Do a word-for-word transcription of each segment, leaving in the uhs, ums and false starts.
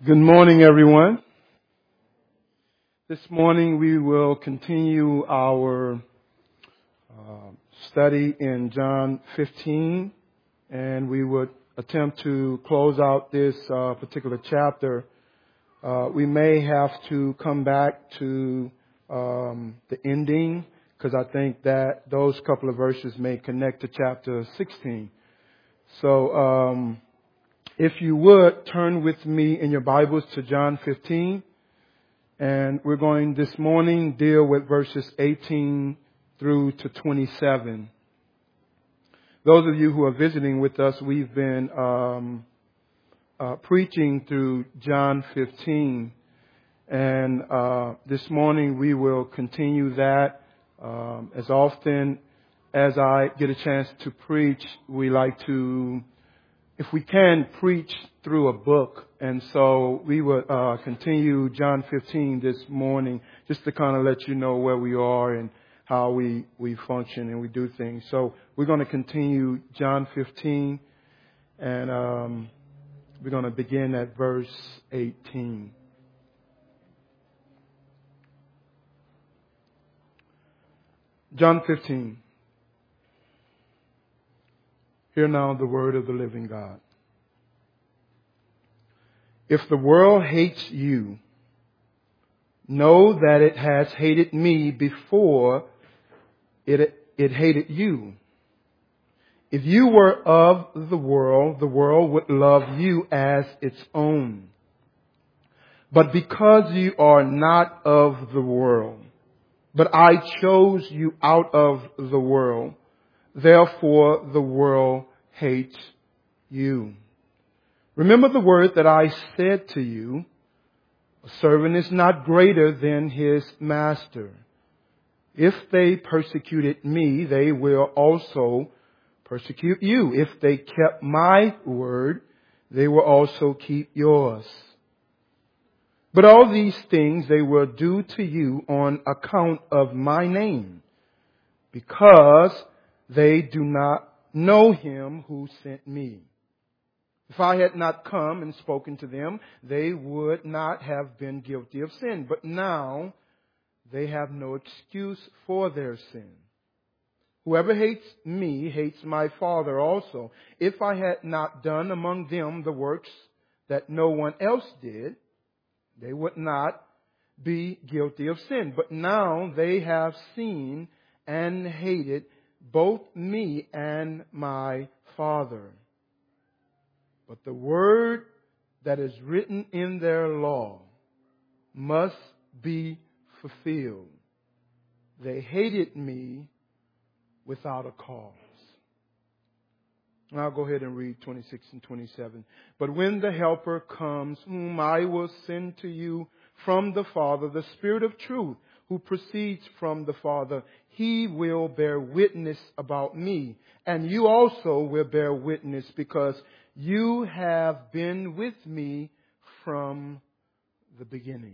Good morning, everyone. This morning we will continue our uh, study in John fifteen, and we would attempt to close out this uh, particular chapter. Uh, we may have to come back to um, the ending because I think that those couple of verses may connect to chapter sixteen. So, um, if you would, turn with me in your Bibles to John fifteen. And we're going this morning deal with verses eighteen through to twenty-seven. Those of you who are visiting with us, we've been um, uh, preaching through John fifteen. And uh, this morning we will continue that. Um, as often as I get a chance to preach, we like to, if we can, preach through a book. And so we will uh, continue John fifteen this morning just to kind of let you know where we are and how we, we function and we do things. So we're going to continue John fifteen, and um, we're going to begin at verse eighteen. John fifteen. Hear now the word of the living God. If the world hates you, know that it has hated me before it, it hated you. If you were of the world, the world would love you as its own. But because you are not of the world, but I chose you out of the world, therefore the world hates you. Remember the word that I said to you, a servant is not greater than his master. If they persecuted me, they will also persecute you. If they kept my word, they will also keep yours. But all these things they will do to you on account of my name, because they do not know him who sent me. If I had not come and spoken to them, they would not have been guilty of sin. But now they have no excuse for their sin. Whoever hates me hates my Father also. If I had not done among them the works that no one else did, they would not be guilty of sin. But now they have seen and hated both me and my Father. But the word that is written in their law must be fulfilled. They hated me without a cause. Now I'll go ahead and read twenty-six and twenty-seven. But when the Helper comes, whom I will send to you from the Father, the Spirit of truth, who proceeds from the Father, he will bear witness about me. And you also will bear witness, because you have been with me from the beginning.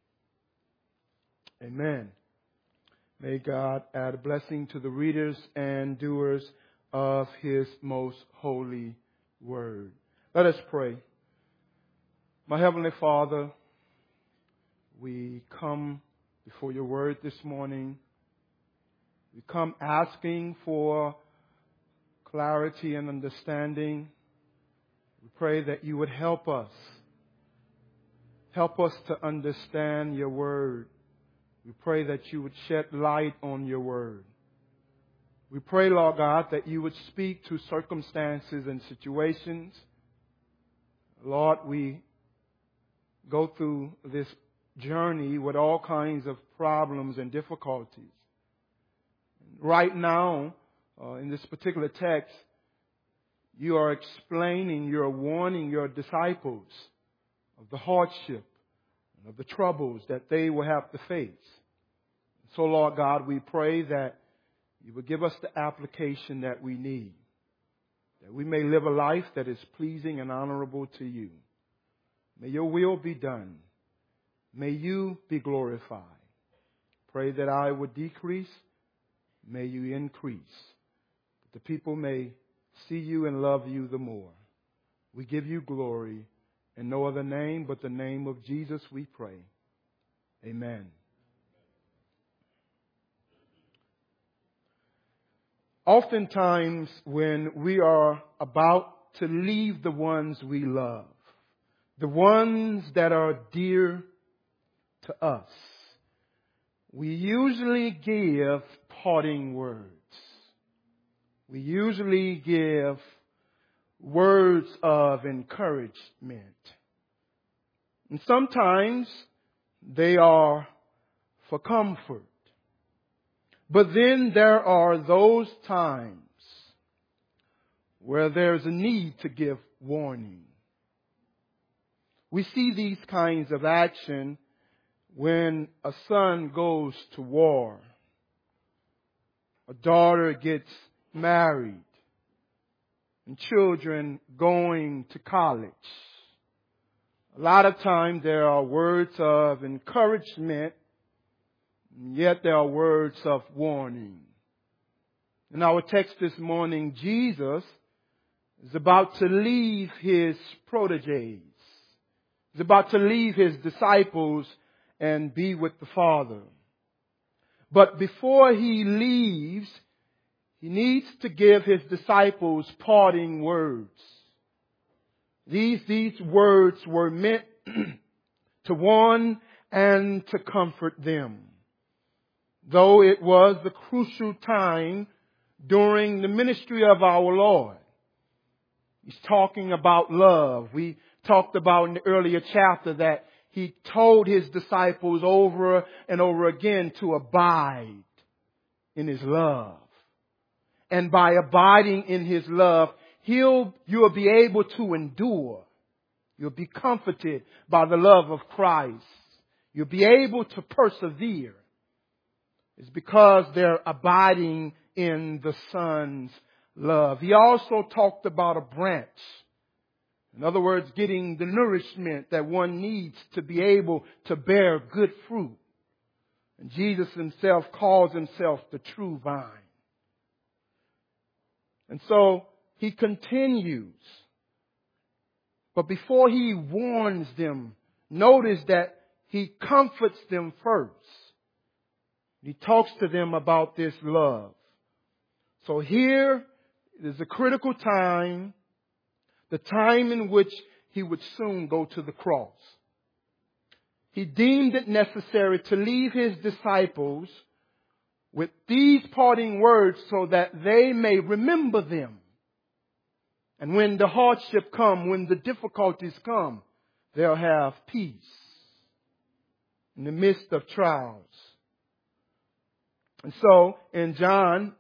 Amen. May God add a blessing to the readers and doers of his most holy word. Let us pray. My Heavenly Father, we come before your word this morning. We come asking for clarity and understanding. We pray that you would help us. Help us to understand your word. We pray that you would shed light on your word. We pray, Lord God, that you would speak to circumstances and situations. Lord, we go through this journey with all kinds of problems and difficulties. Right now, uh, in this particular text, you are explaining, you are warning your disciples of the hardship and of the troubles that they will have to face. So, Lord God, we pray that you will give us the application that we need, that we may live a life that is pleasing and honorable to you. May your will be done. May you be glorified. Pray that I would decrease. May you increase. That the people may see you and love you the more. We give you glory In no other name but the name of Jesus we pray. Amen. Oftentimes when we are about to leave the ones we love, the ones that are dear to us, we usually give parting words. We usually give words of encouragement. And sometimes they are for comfort. But then there are those times where there's a need to give warning. We see these kinds of action when a son goes to war, a daughter gets married, and children going to college. A lot of times there are words of encouragement, yet there are words of warning. In our text this morning, Jesus is about to leave his proteges. He's about to leave his disciples and be with the Father. But before he leaves, he needs to give his disciples parting words. These, these words were meant to warn and to comfort them. Though it was the crucial time during the ministry of our Lord. He's talking about love. We talked about in the earlier chapter that he told his disciples over and over again to abide in his love. And by abiding in his love, he'll, you'll be able to endure. You'll be comforted by the love of Christ. You'll be able to persevere. It's because they're abiding in the Son's love. He also talked about a branch. In other words, getting the nourishment that one needs to be able to bear good fruit. And Jesus himself calls himself the true vine. And so he continues. But before he warns them, notice that he comforts them first. He talks to them about this love. So here is a critical time, the time in which he would soon go to the cross. He deemed it necessary to leave his disciples with these parting words so that they may remember them. And when the hardship come, when the difficulties come, they'll have peace in the midst of trials. And so in John,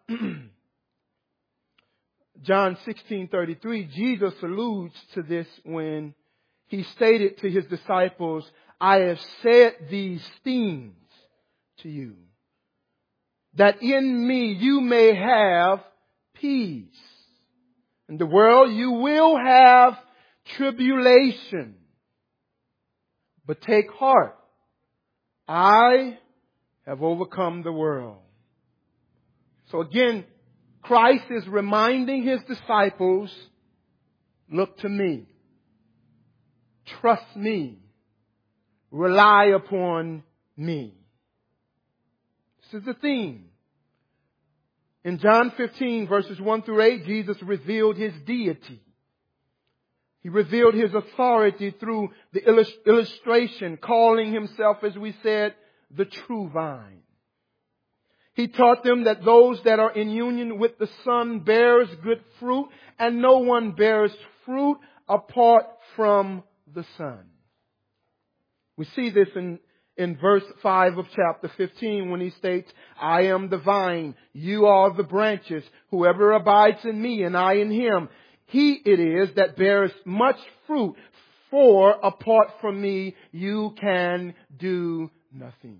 John sixteen thirty-three, Jesus alludes to this when he stated to his disciples, I have said these things to you, that in me you may have peace. In the world you will have tribulation. But take heart, I have overcome the world. So again, Christ is reminding his disciples, look to me, trust me, rely upon me. This is the theme. In John fifteen verses one through eight, Jesus revealed his deity. He revealed his authority through the illustration, calling himself, as we said, the true vine. He taught them that those that are in union with the Son bears good fruit, and no one bears fruit apart from the Son. We see this in, in verse five of chapter fifteen when he states, I am the vine, you are the branches. Whoever abides in me and I in him, he it is that bears much fruit. For apart from me, you can do nothing.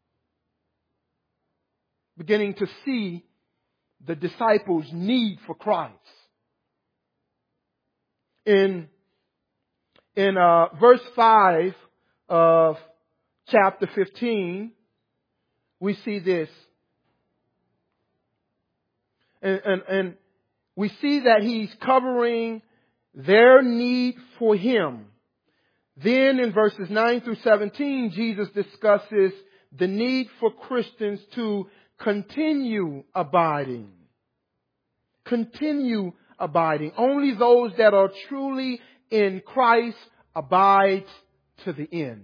Beginning to see the disciples' need for Christ. In, in uh, verse five of chapter fifteen, we see this. And, and, and we see that he's covering their need for him. Then in verses nine through seventeen, Jesus discusses the need for Christians to continue abiding. Continue abiding. Only those that are truly in Christ abide to the end.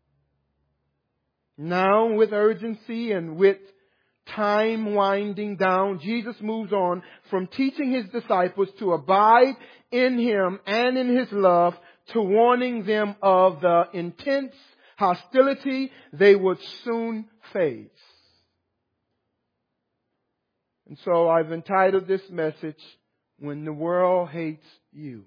Now, with urgency and with time winding down, Jesus moves on from teaching His disciples to abide in Him and in His love to warning them of the intense hostility they would soon face. And so I've entitled this message, When the World Hates You.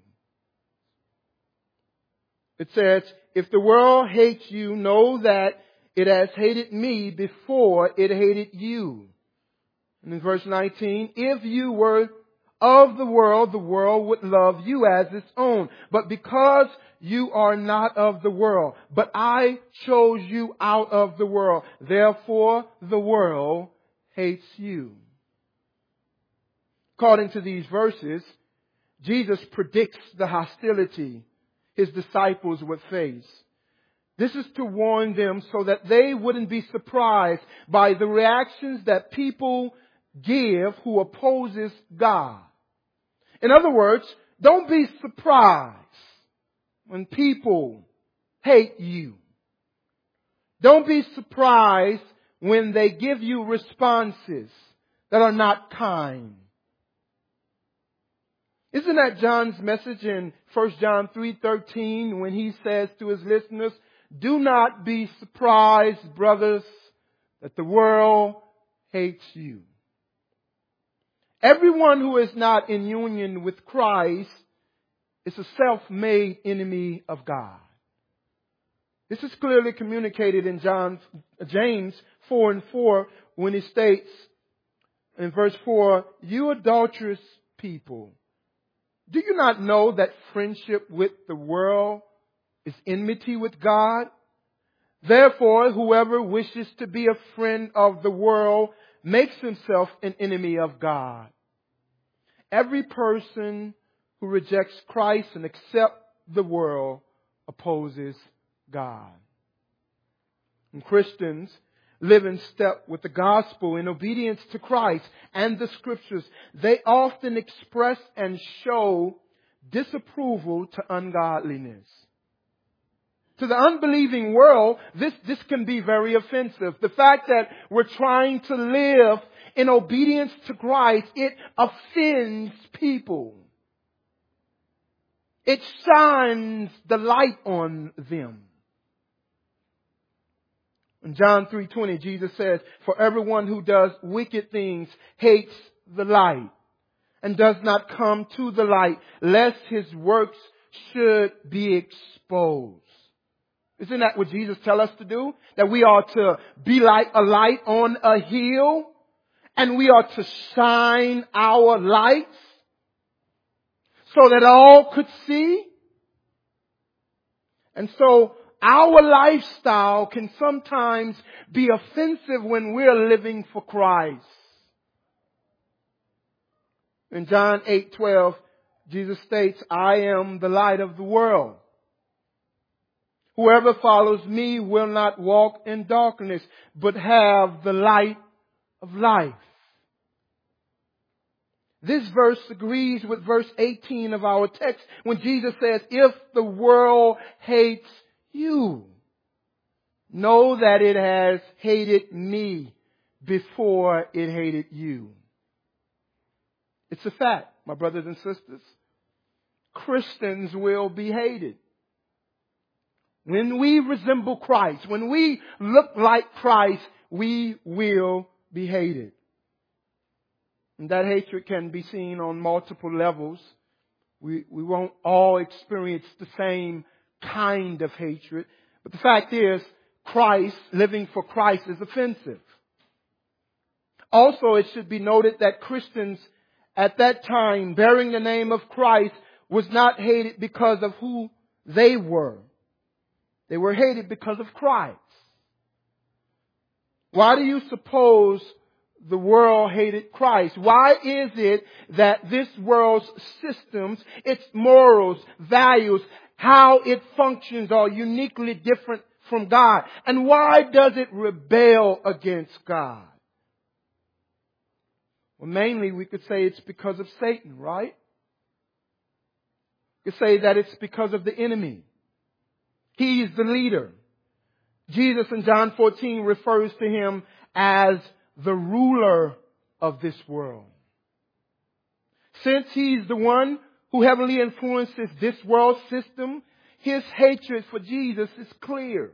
It says, if the world hates you, know that it has hated me before it hated you. And in verse nineteen, if you were of the world, the world would love you as its own. But because you are not of the world, but I chose you out of the world, therefore the world hates you. According to these verses, Jesus predicts the hostility His disciples would face. This is to warn them so that they wouldn't be surprised by the reactions that people give who opposes God. In other words, don't be surprised when people hate you. Don't be surprised when they give you responses that are not kind. Isn't that John's message in First John three thirteen when he says to his listeners, do not be surprised, brothers, that the world hates you. Everyone who is not in union with Christ is a self-made enemy of God. This is clearly communicated in John, James four and four when he states in verse four, you adulterous people, do you not know that friendship with the world is enmity with God? Therefore, whoever wishes to be a friend of the world makes himself an enemy of God. Every person who rejects Christ and accepts the world opposes God. And Christians live in step with the gospel in obedience to Christ and the scriptures. They often express and show disapproval to ungodliness. To the unbelieving world, this, this can be very offensive. The fact that we're trying to live in obedience to Christ, it offends people. It shines the light on them. In John three twenty, Jesus says, for everyone who does wicked things hates the light and does not come to the light, lest his works should be exposed. Isn't that what Jesus tells us to do? That we are to be like a light on a hill, and we are to shine our lights so that all could see. And so our lifestyle can sometimes be offensive when we're living for Christ. In John eight twelve, Jesus states, I am the light of the world. Whoever follows me will not walk in darkness, but have the light of life. This verse agrees with verse eighteen of our text when Jesus says, if the world hates you, know that it has hated me before it hated you. It's a fact, my brothers and sisters. Christians will be hated. When we resemble Christ, when we look like Christ, we will be hated. And that hatred can be seen on multiple levels. We, we won't all experience the same kind of hatred. But the fact is, Christ, living for Christ is offensive. Also, it should be noted that Christians at that time, bearing the name of Christ, was not hated because of who they were. They were hated because of Christ. Why do you suppose the world hated Christ? Why is it that this world's systems, its morals, values, how it functions are uniquely different from God. And why does it rebel against God? Well, mainly we could say it's because of Satan, right? We could say that it's because of the enemy. He is the leader. Jesus in John fourteen refers to him as the ruler of this world. Since he's the one who heavily influences this world system, his hatred for Jesus is clear.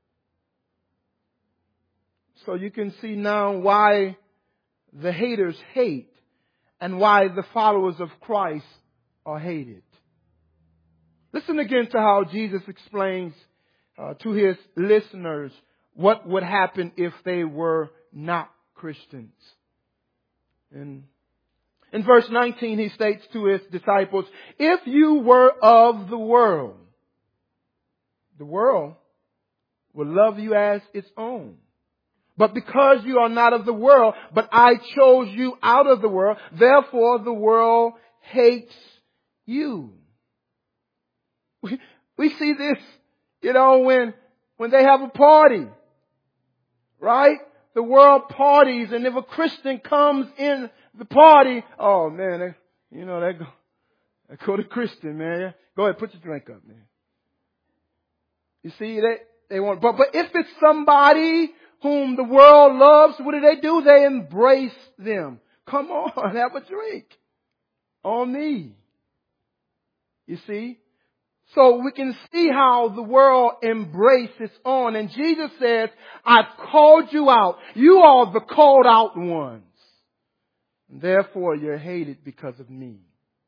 So you can see now why the haters hate and why the followers of Christ are hated. Listen again to how Jesus explains uh, to his listeners what would happen if they were not Christians. And in verse nineteen, he states to his disciples, if you were of the world, the world will love you as its own. But because you are not of the world, but I chose you out of the world, therefore the world hates you. We, we see this, you know, when, when they have a party, right? The world parties, and if a Christian comes in the party, oh man, they, you know, they go, they go to Christian, man. Go ahead, put your drink up, man. You see, they, they want, but, but if it's somebody whom the world loves, what do they do? They embrace them. Come on, have a drink on me. You see? So we can see how the world embraces on. And Jesus says, I've called you out. You are the called out ones. And therefore you're hated because of me.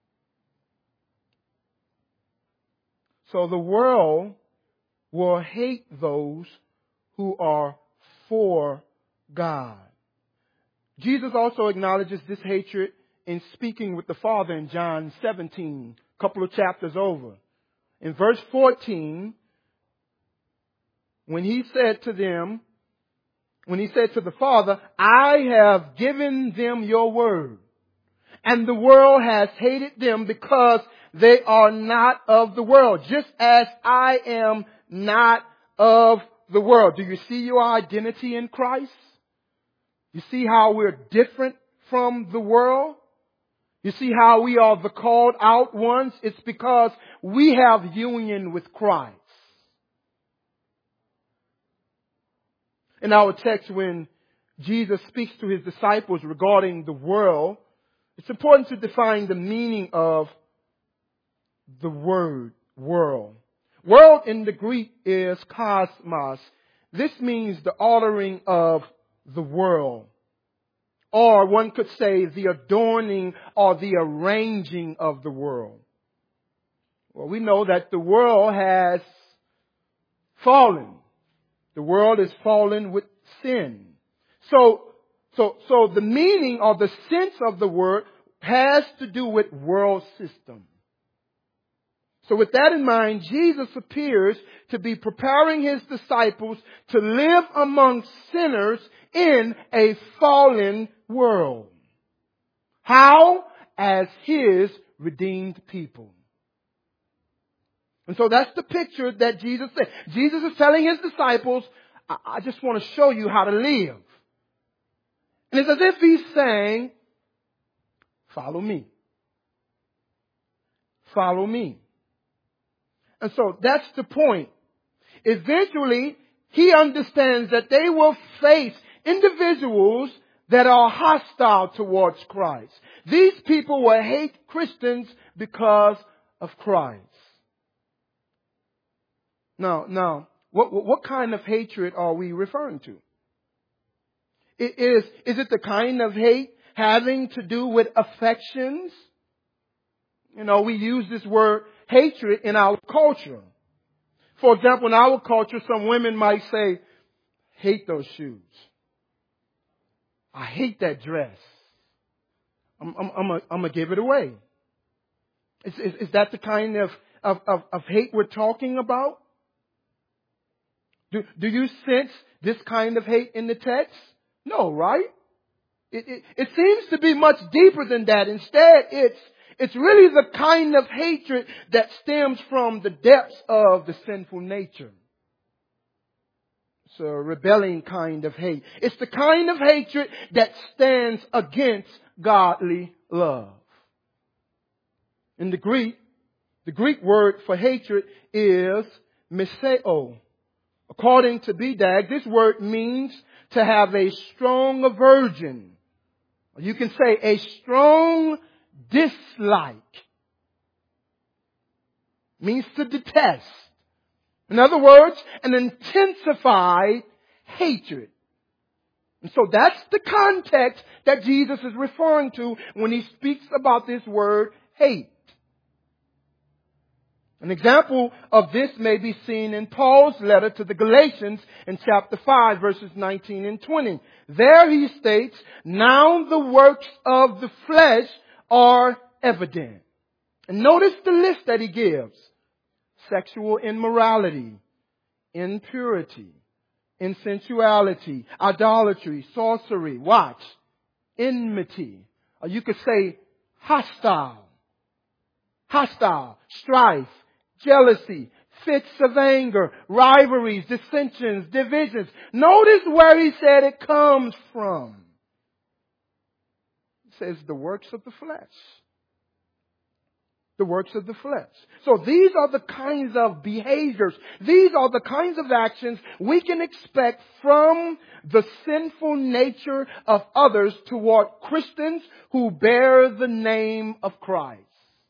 So the world will hate those who are for God. Jesus also acknowledges this hatred in speaking with the Father in John seventeen, a couple of chapters over. In verse fourteen, when he said to them, when he said to the Father, I have given them your word, and the world has hated them because they are not of the world, just as I am not of the world. Do you see your identity in Christ? You see how we're different from the world? You see how we are the called out ones? It's because we have union with Christ. In our text, when Jesus speaks to his disciples regarding the world, it's important to define the meaning of the word world. World in the Greek is cosmos. This means the ordering of the world. Or one could say the adorning or the arranging of the world. Well, we know that the world has fallen. The world is fallen with sin. So, so, so the meaning or the sense of the word has to do with world system. So with that in mind, Jesus appears to be preparing his disciples to live among sinners in a fallen world. How? As his redeemed people. And so that's the picture that Jesus said. Jesus is telling his disciples, I, I just want to show you how to live. And it's as if he's saying, follow me. Follow me. And so that's the point. Eventually, he understands that they will face individuals that are hostile towards Christ. These people will hate Christians because of Christ. Now, now, what, what kind of hatred are we referring to? It is, is it the kind of hate having to do with affections? You know, we use this word hatred in our culture. For example, in our culture, some women might say, hate those shoes. I hate that dress. I'm, I'm, I'm going I'm to give it away. Is, is, is that the kind of, of, of, of hate we're talking about? Do, do you sense this kind of hate in the text? No, right? It, it, it seems to be much deeper than that. Instead, it's, It's really the kind of hatred that stems from the depths of the sinful nature. It's a rebelling kind of hate. It's the kind of hatred that stands against godly love. In the Greek, the Greek word for hatred is miseo. According to B D A G, this word means to have a strong aversion. You can say a strong dislike. Means to detest. In other words, an intensified hatred. And so that's the context that Jesus is referring to when he speaks about this word hate. An example of this may be seen in Paul's letter to the Galatians in chapter five, verses nineteen and twenty. There he states, "Now the works of the flesh are evident." And notice the list that he gives. Sexual immorality, impurity, insensuality, idolatry, sorcery, watch, enmity. Or you could say hostile, hostile, strife, jealousy, fits of anger, rivalries, dissensions, divisions. Notice where he said it comes from. It says the works of the flesh. The works of the flesh. So these are the kinds of behaviors. These are the kinds of actions we can expect from the sinful nature of others toward Christians who bear the name of Christ.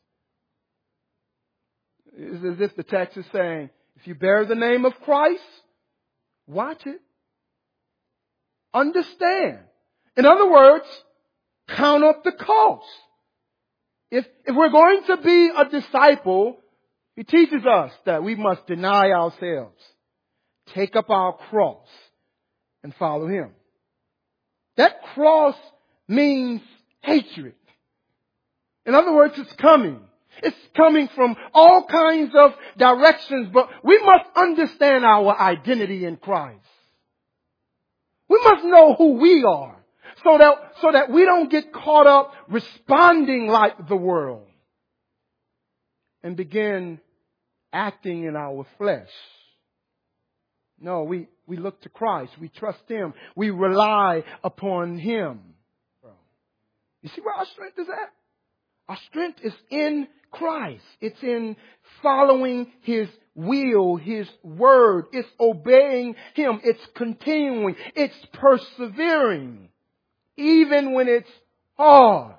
It's as if the text is saying, if you bear the name of Christ, watch it. Understand. In other words, count up the cost. If, if we're going to be a disciple, he teaches us that we must deny ourselves, take up our cross, and follow him. That cross means hatred. In other words, it's coming. It's coming from all kinds of directions, but we must understand our identity in Christ. We must know who we are. So that, so that we don't get caught up responding like the world and begin acting in our flesh. No, we, we look to Christ. We trust him. We rely upon him. You see where our strength is at? Our strength is in Christ. It's in following his will, his word. It's obeying him. It's continuing. It's persevering. Even when it's hard.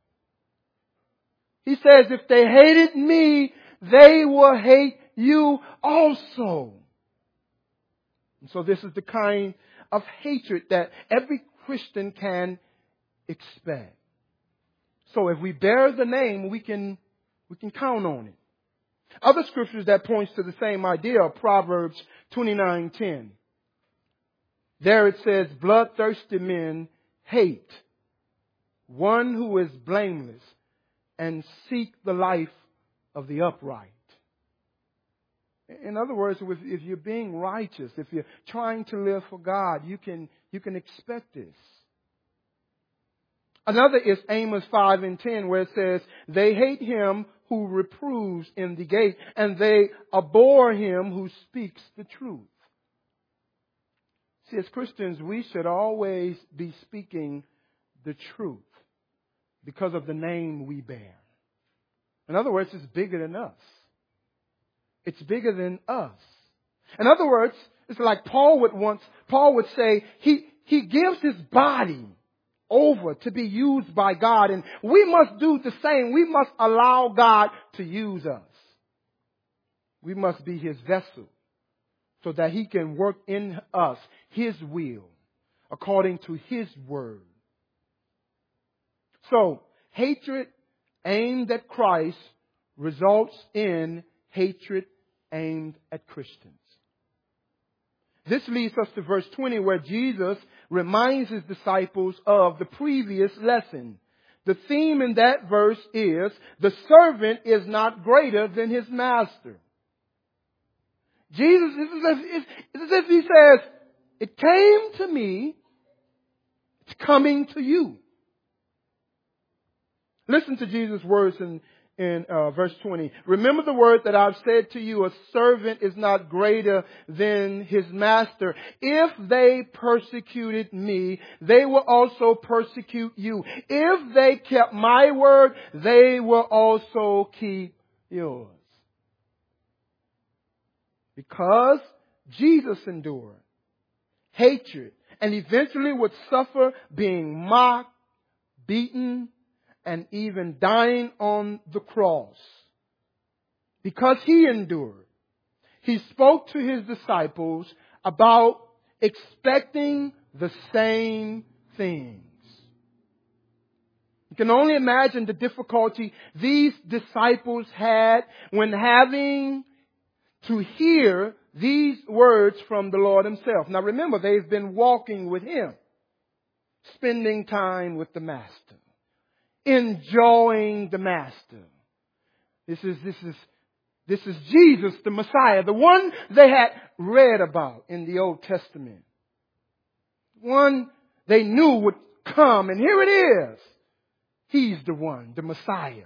He says, if they hated me, they will hate you also. And so this is the kind of hatred that every Christian can expect. So if we bear the name, we can, we can count on it. Other scriptures that points to the same idea are Proverbs twenty-nine ten. There it says, bloodthirsty men hate one who is blameless and seek the life of the upright. In other words, if you're being righteous, if you're trying to live for God, you can, you can expect this. Another is Amos five and ten, where it says, they hate him who reproves in the gate, and they abhor him who speaks the truth. See, as Christians, we should always be speaking the truth because of the name we bear. In other words, it's bigger than us. It's bigger than us. In other words, it's like Paul would once, Paul would say, he, he gives his body over to be used by God, and we must do the same. We must allow God to use us. We must be his vessel so that he can work in us his will according to his word. So, hatred aimed at Christ results in hatred aimed at Christians. This leads us to verse twenty, where Jesus reminds his disciples of the previous lesson. The theme in that verse is, the servant is not greater than his master. Jesus, it's as if, it's as if he says, it came to me, it's coming to you. Listen to Jesus' words in, in uh, verse twenty. Remember the word that I've said to you, a servant is not greater than his master. If they persecuted me, they will also persecute you. If they kept my word, they will also keep yours. Because Jesus endured hatred and eventually would suffer being mocked, beaten, and even dying on the cross. Because he endured, he spoke to his disciples about expecting the same things. You can only imagine the difficulty these disciples had when having to hear these words from the Lord himself. Now remember, they've been walking with him, spending time with the Master, enjoying the Master. This is, this is, this is Jesus, the Messiah, the one they had read about in the Old Testament. One they knew would come, and here it is. He's the one, the Messiah.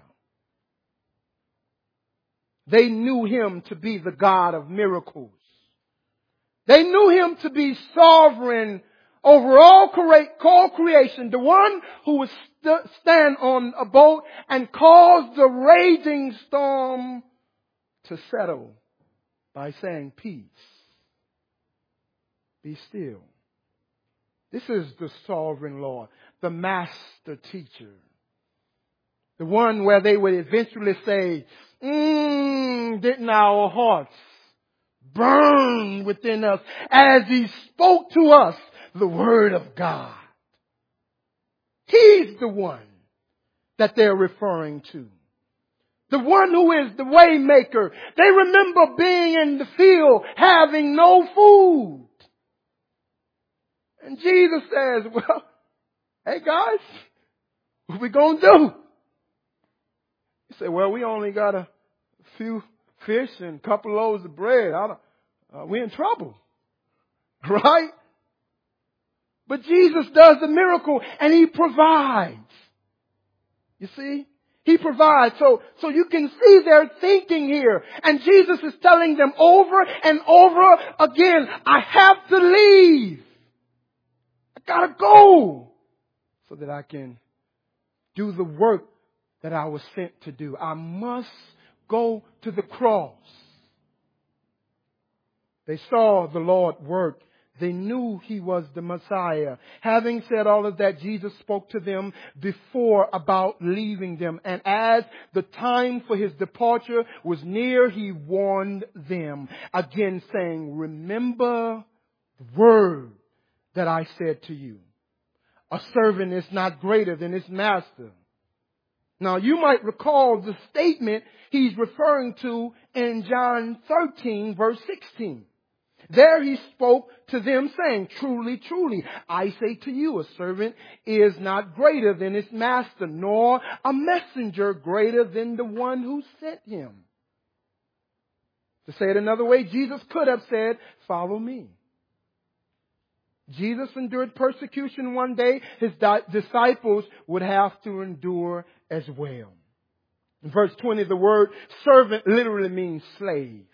They knew him to be the God of miracles. They knew him to be sovereign over all creation, the one who would st- stand on a boat and cause the raging storm to settle by saying, peace, be still. This is the sovereign Lord, the master teacher. The one where they would eventually say, Mmm, didn't our hearts burn within us as he spoke to us the word of God? He's the one that they're referring to. The one who is the way maker. They remember being in the field having no food. And Jesus says, well, hey guys, what we gonna do? He said, well, we only got a few fish and a couple loaves of bread. I don't, uh, we're in trouble. Right? But Jesus does the miracle and he provides. You see? He provides. So, so you can see their thinking here. And Jesus is telling them over and over again, I have to leave. I gotta go so that I can do the work that I was sent to do. I must go to the cross. They saw the Lord work. They knew he was the Messiah. Having said all of that, Jesus spoke to them before about leaving them. And as the time for his departure was near, he warned them again saying, remember the word that I said to you. A servant is not greater than his master. Now you might recall the statement he's referring to in John thirteen verse sixteen. There he spoke to them saying, truly, truly, I say to you, a servant is not greater than his master, nor a messenger greater than the one who sent him. To say it another way, Jesus could have said, follow me. Jesus endured persecution one day. His di- disciples would have to endure as well. In verse twenty, the word servant literally means slave.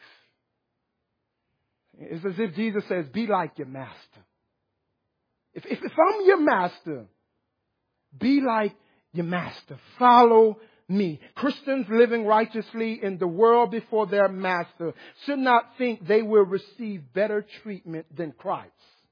It's as if Jesus says, be like your master. If, if, if I'm your master, be like your master. Follow me. Christians living righteously in the world before their master should not think they will receive better treatment than Christ.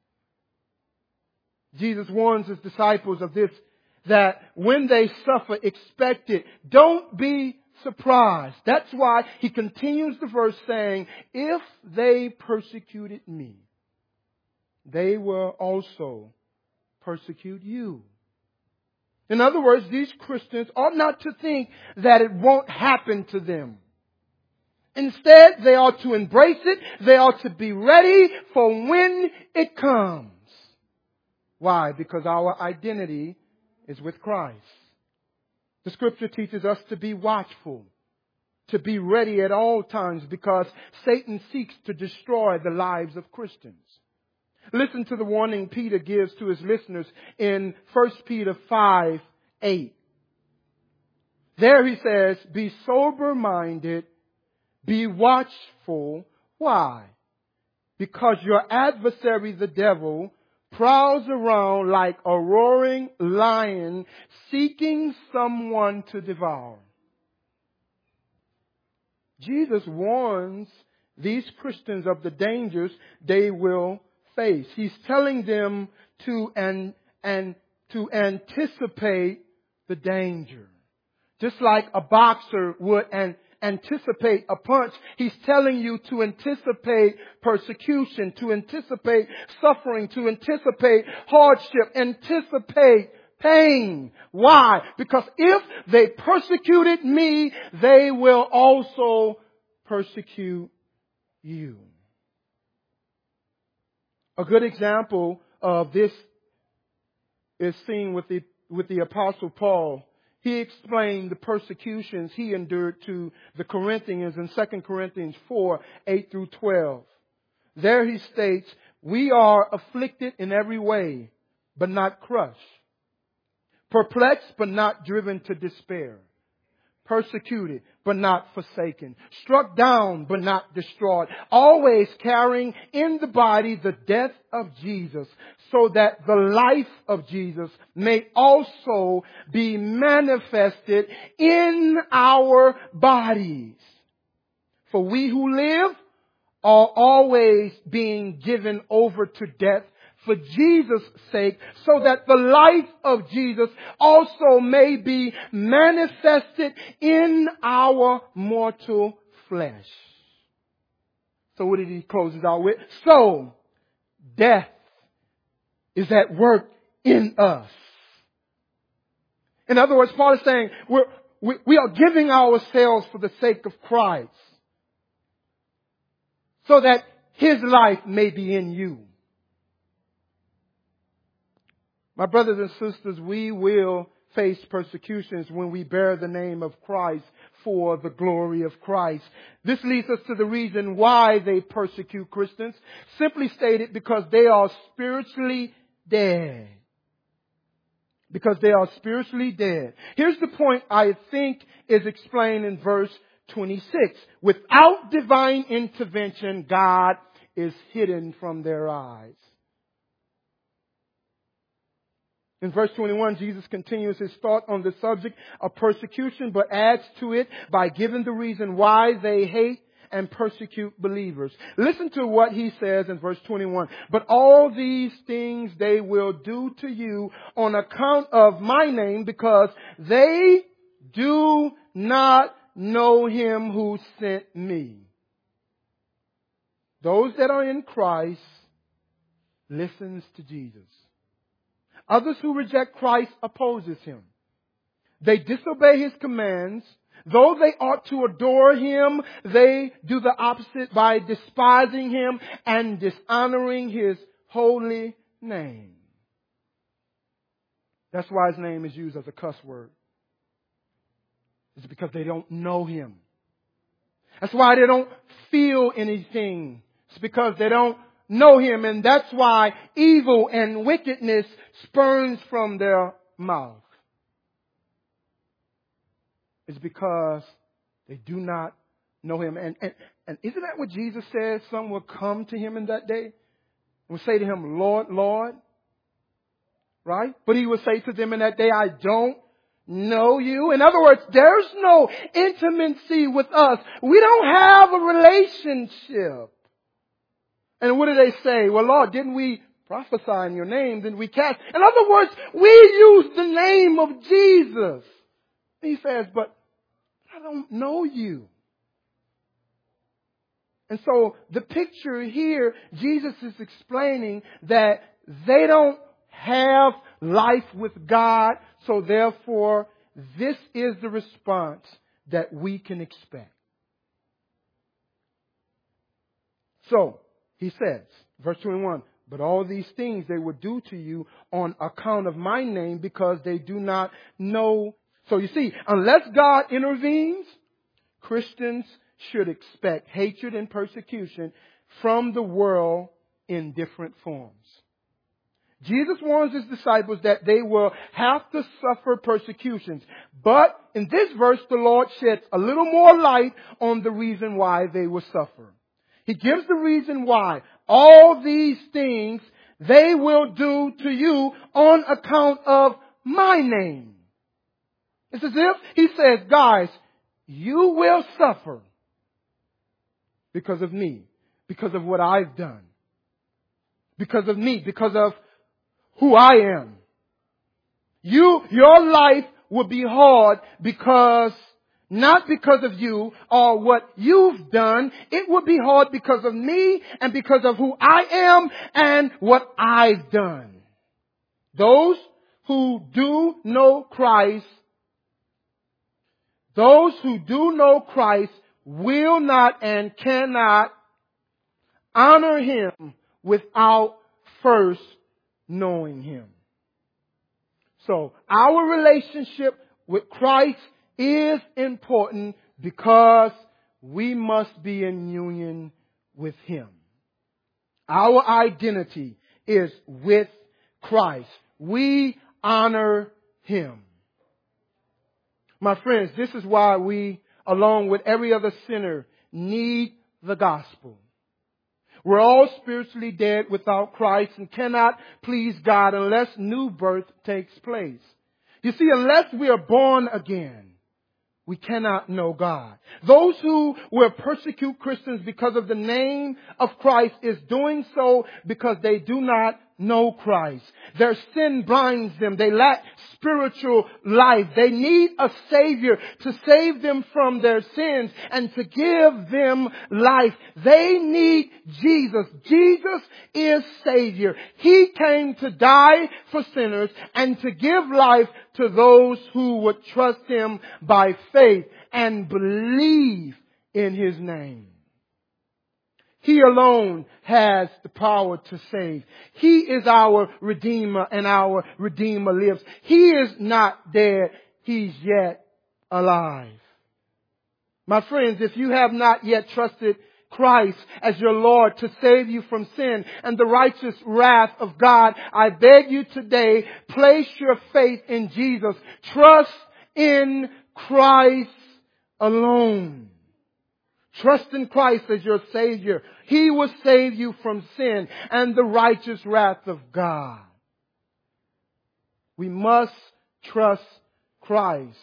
Jesus warns his disciples of this, that when they suffer, expect it. Don't be surprised. That's why he continues the verse saying, if they persecuted me, they will also persecute you. In other words, these Christians ought not to think that it won't happen to them. Instead, they ought to embrace it. They ought to be ready for when it comes. Why? Because our identity is with Christ. The scripture teaches us to be watchful, to be ready at all times, because Satan seeks to destroy the lives of Christians. Listen to the warning Peter gives to his listeners in First Peter five eight. There he says, be sober-minded, be watchful. Why? Because your adversary, the devil, prowls around like a roaring lion seeking someone to devour. Jesus warns these Christians of the dangers they will face. He's telling them to and and to anticipate the danger. Just like a boxer would and anticipate a punch, he's telling you to anticipate persecution, to anticipate suffering, to anticipate hardship, anticipate pain. Why? Because if they persecuted me, they will also persecute you. A good example of this is seen with the with the Apostle Paul. He explained the persecutions he endured to the Corinthians in Second Corinthians four, eight through twelve. There he states, we are afflicted in every way, but not crushed. Perplexed, but not driven to despair. Persecuted, but not forsaken. Struck down, but not destroyed. Always carrying in the body the death of Jesus, so that the life of Jesus may also be manifested in our bodies. For we who live are always being given over to death for Jesus' sake, so that the life of Jesus also may be manifested in our mortal flesh. So what did he close it out with? So, death is at work in us. In other words, Paul is saying we're, we, we are giving ourselves for the sake of Christ, so that His life may be in you. My brothers and sisters, we will face persecutions when we bear the name of Christ for the glory of Christ. This leads us to the reason why they persecute Christians. Simply stated, because they are spiritually dead. Because they are spiritually dead. Here's the point I think is explained in verse twenty-six. Without divine intervention, God is hidden from their eyes. In verse twenty-one, Jesus continues his thought on the subject of persecution, but adds to it by giving the reason why they hate and persecute believers. Listen to what he says in verse twenty-one. But all these things they will do to you on account of my name, because they do not know him who sent me. Those that are in Christ listens to Jesus. Others who reject Christ opposes him. They disobey his commands. Though they ought to adore him, they do the opposite by despising him and dishonoring his holy name. That's why his name is used as a cuss word. It's because they don't know him. That's why they don't feel anything. It's because they don't know him, and that's why evil and wickedness spurns from their mouth. It's because they do not know him. And, and, and isn't that what Jesus said? Some will come to him in that day and will say to him, Lord, Lord. Right? But he will say to them in that day, I don't know you. In other words, there's no intimacy with us. We don't have a relationship. And what do they say? Well, Lord, didn't we prophesy in your name? Didn't we cast? In other words, we use the name of Jesus. He says, but I don't know you. And so the picture here, Jesus is explaining that they don't have life with God. So therefore, this is the response that we can expect. So, he says, verse twenty-one, but all these things they will do to you on account of my name, because they do not know. So you see, unless God intervenes, Christians should expect hatred and persecution from the world in different forms. Jesus warns his disciples that they will have to suffer persecutions. But in this verse, the Lord sheds a little more light on the reason why they will suffer. He gives the reason why. All these things they will do to you on account of my name. It's as if he says, guys, you will suffer because of me, because of what I've done, because of me, because of who I am. You, your life will be hard because, not because of you or what you've done. It will be hard because of me and because of who I am and what I've done. Those who do know Christ, those who do know Christ will not and cannot honor Him without first knowing Him. So our relationship with Christ is important because we must be in union with Him. Our identity is with Christ. We honor Him. My friends, this is why we, along with every other sinner, need the gospel. We're all spiritually dead without Christ and cannot please God unless new birth takes place. You see, unless we are born again, we cannot know God. Those who will persecute Christians because of the name of Christ is doing so because they do not know Christ. Their sin blinds them. They lack spiritual life. They need a Savior to save them from their sins and to give them life. They need Jesus. Jesus is Savior. He came to die for sinners and to give life to those who would trust Him by faith and believe in His name. He alone has the power to save. He is our Redeemer and our Redeemer lives. He is not dead. He's yet alive. My friends, if you have not yet trusted Christ as your Lord to save you from sin and the righteous wrath of God, I beg you today, place your faith in Jesus. Trust in Christ alone. Trust in Christ as your Savior. He will save you from sin and the righteous wrath of God. We must trust Christ.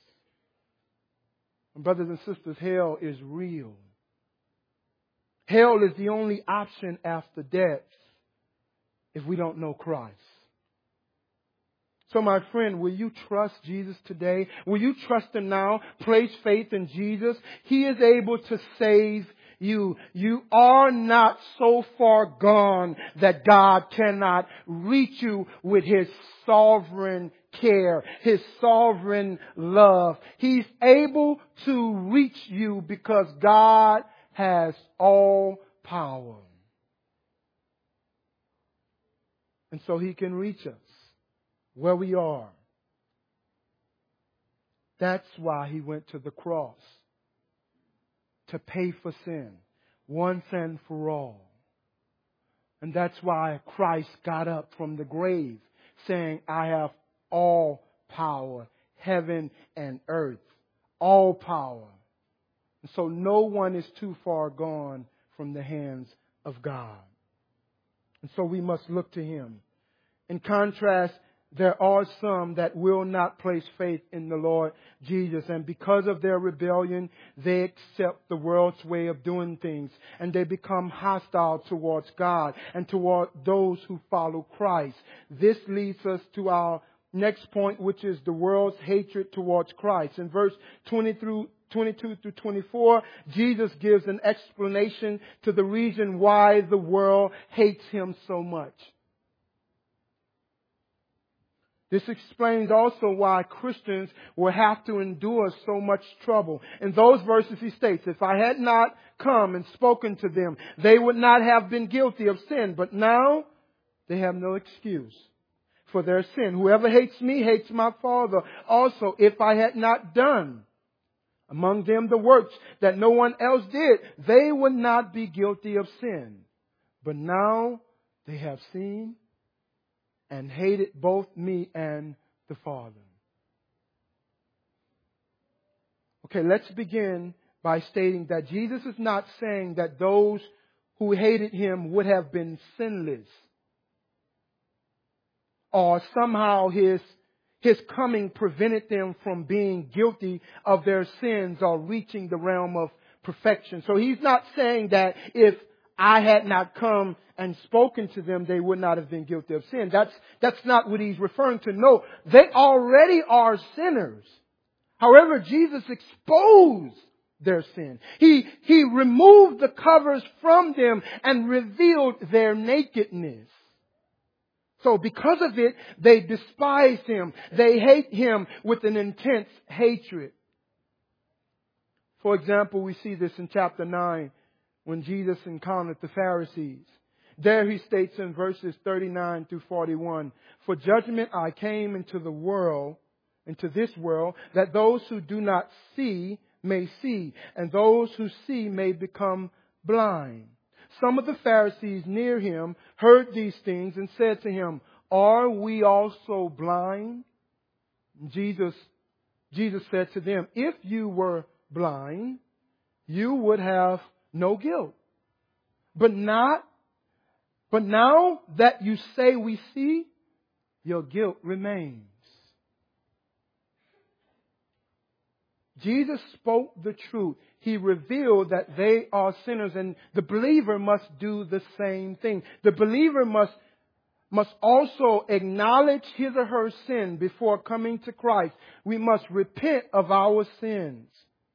And brothers and sisters, hell is real. Hell is the only option after death if we don't know Christ. So my friend, will you trust Jesus today? Will you trust Him now? Place faith in Jesus. He is able to save you. You are not so far gone that God cannot reach you with His sovereign care, His sovereign love. He's able to reach you because God has all power. And so He can reach us where we are. That's why He went to the cross, to pay for sin once and for all. And that's why Christ got up from the grave saying, I have all power, heaven and earth, all power. And so no one is too far gone from the hands of God. And so we must look to Him. In contrast, there are some that will not place faith in the Lord Jesus. And because of their rebellion, they accept the world's way of doing things. And they become hostile towards God and toward those who follow Christ. This leads us to our next point, which is the world's hatred towards Christ. In verse twenty through twenty-two through twenty-four, Jesus gives an explanation to the reason why the world hates Him so much. This explains also why Christians will have to endure so much trouble. In those verses he states, if I had not come and spoken to them, they would not have been guilty of sin. But now they have no excuse for their sin. Whoever hates me hates my Father. Also, if I had not done among them the works that no one else did, they would not be guilty of sin. But now they have seen and hated both me and the Father. Okay, let's begin by stating that Jesus is not saying that those who hated him would have been sinless, or somehow his, his coming prevented them from being guilty of their sins or reaching the realm of perfection. So he's not saying that if I had not come and spoken to them, they would not have been guilty of sin. That's, that's not what he's referring to. No, they already are sinners. However, Jesus exposed their sin. He, he removed the covers from them and revealed their nakedness. So because of it, they despise him. They hate him with an intense hatred. For example, we see this in chapter nine when Jesus encountered the Pharisees. There he states in verses thirty-nine through forty-one, "For judgment I came into the world, into this world, that those who do not see may see, and those who see may become blind." Some of the Pharisees near him heard these things and said to him, "Are we also blind?" Jesus, Jesus said to them, "If you were blind, you would have no guilt. But not, but now that you say we see, your guilt remains." Jesus spoke the truth. He revealed that they are sinners, and the believer must do the same thing. The believer must, must also acknowledge his or her sin before coming to Christ. We must repent of our sins.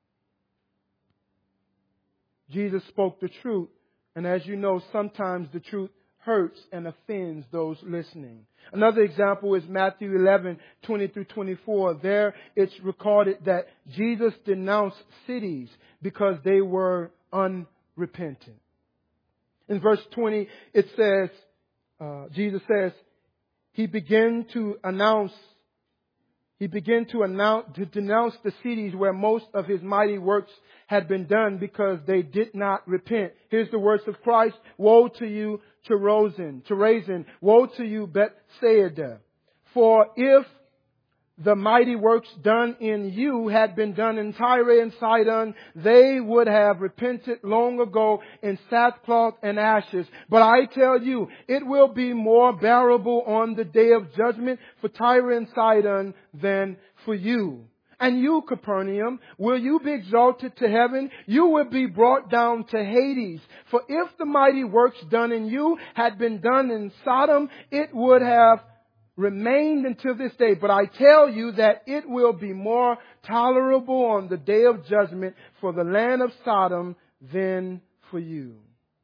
Jesus spoke the truth, and as you know, sometimes the truth hurts and offends those listening. Another example is Matthew eleven, twenty through twenty-four. There it's recorded that Jesus denounced cities because they were unrepentant. In verse twenty, it says, uh, Jesus says, He began to announce He began to announce, to denounce the cities where most of His mighty works had been done because they did not repent. Here's the words of Christ. "Woe to you, Chorazin, Chorazin! Woe to you, Bethsaida! For if the mighty works done in you had been done in Tyre and Sidon, they would have repented long ago in sackcloth and ashes. But I tell you, it will be more bearable on the day of judgment for Tyre and Sidon than for you. And you, Capernaum, will you be exalted to heaven? You will be brought down to Hades. For if the mighty works done in you had been done in Sodom, it would have remained until this day. But I tell you that it will be more tolerable on the day of judgment for the land of Sodom than for you."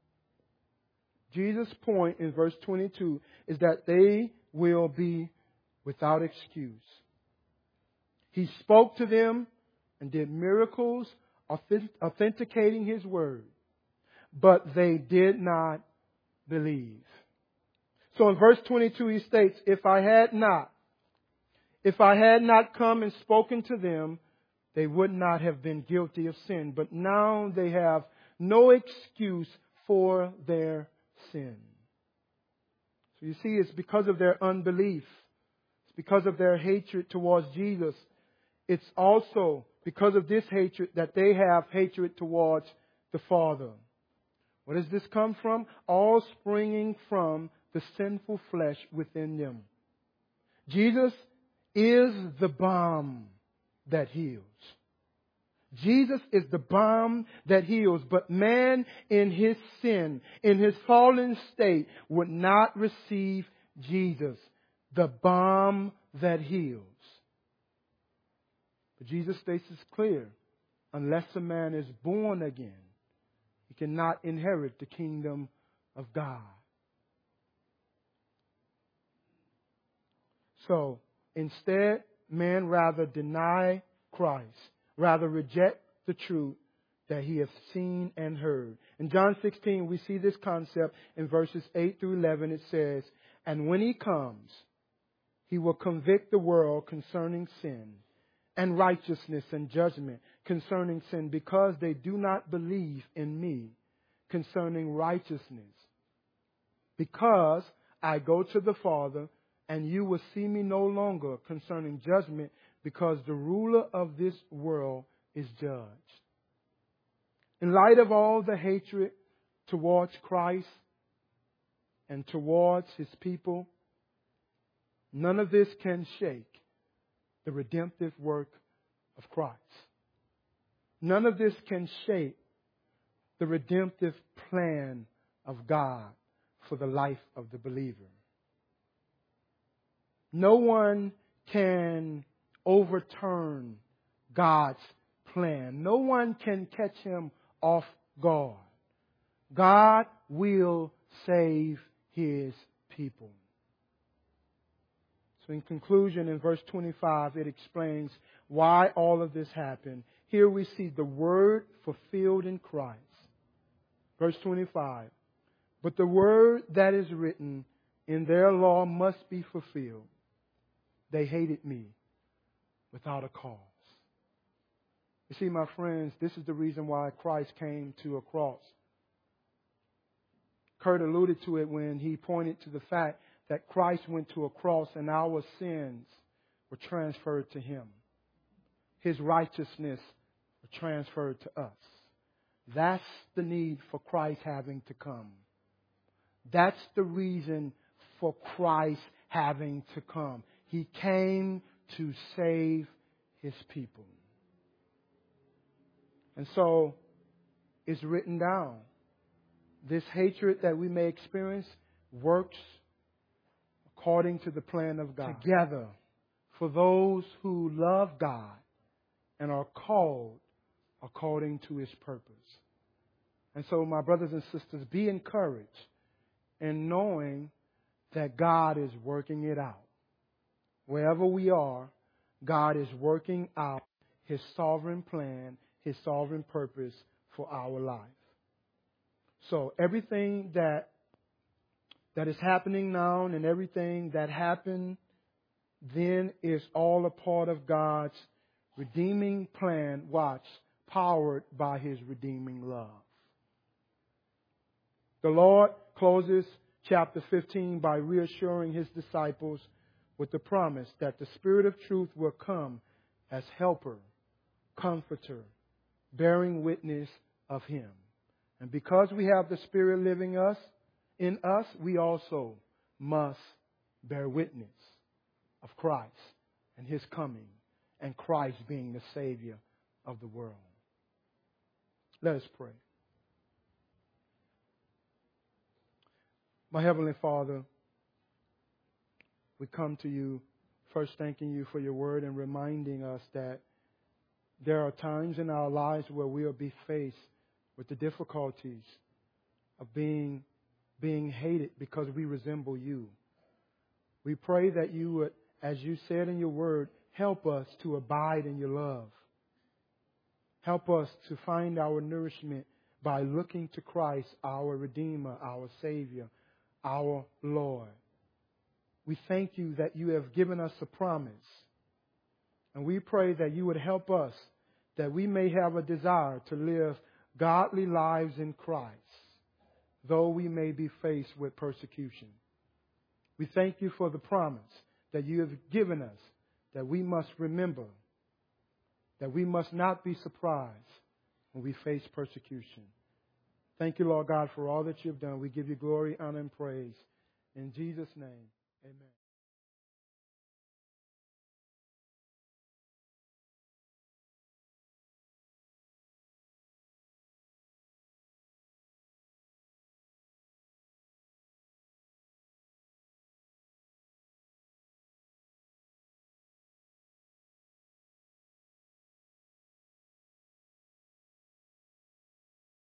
Jesus' point in verse twenty-two is that they will be without excuse. He spoke to them and did miracles authenticating His word, but they did not believe. So in verse twenty-two he states, if I had not, if I had not come and spoken to them, they would not have been guilty of sin. But now they have no excuse for their sin. So you see, it's because of their unbelief. It's because of their hatred towards Jesus. It's also because of this hatred that they have hatred towards the Father. Where does this come from? All springing from the sinful flesh within them. Jesus is the balm that heals. Jesus is the balm that heals. But man in his sin, in his fallen state, would not receive Jesus, the balm that heals. But Jesus states it's clear. Unless a man is born again, he cannot inherit the kingdom of God. So, instead, man rather deny Christ, rather reject the truth that he has seen and heard. In John sixteen, we see this concept in verses eight through eleven. It says, "And when he comes, he will convict the world concerning sin and righteousness and judgment concerning sin, because they do not believe in me concerning righteousness. Because I go to the Father, and you will see me no longer concerning judgment, because the ruler of this world is judged. In light of all the hatred towards Christ and towards His people, none of this can shake the redemptive work of Christ. None of this can shake the redemptive plan of God for the life of the believer. No one can overturn God's plan. No one can catch Him off guard. God will save His people. So in conclusion, in verse twenty-five, it explains why all of this happened. Here we see the word fulfilled in Christ. Verse twenty-five. But the word that is written in their law must be fulfilled. They hated me without a cause. You see, my friends, this is the reason why Christ came to a cross. Kurt alluded to it when he pointed to the fact that Christ went to a cross and our sins were transferred to Him. His righteousness were transferred to us. That's the need for Christ having to come. That's the reason for Christ having to come. He came to save His people. And so it's written down. This hatred that we may experience works according to the plan of God. Together for those who love God and are called according to His purpose. And so, my brothers and sisters, be encouraged in knowing that God is working it out. Wherever we are, God is working out His sovereign plan, His sovereign purpose for our life. So everything that that is happening now and everything that happened then is all a part of God's redeeming plan, watch, powered by His redeeming love. The Lord closes chapter fifteen by reassuring His disciples with the promise that the Spirit of truth will come as helper, comforter, bearing witness of Him. And because we have the Spirit living us in us, we also must bear witness of Christ and His coming and Christ being the Savior of the world. Let us pray. My Heavenly Father, we come to You first thanking You for Your word and reminding us that there are times in our lives where we will be faced with the difficulties of being, being hated because we resemble You. We pray that You would, as You said in Your word, help us to abide in Your love. Help us to find our nourishment by looking to Christ, our Redeemer, our Savior, our Lord. We thank You that You have given us a promise. And we pray that You would help us, that we may have a desire to live godly lives in Christ, though we may be faced with persecution. We thank You for the promise that You have given us, that we must remember, that we must not be surprised when we face persecution. Thank You, Lord God, for all that You have done. We give You glory, honor, and praise. In Jesus' name, amen.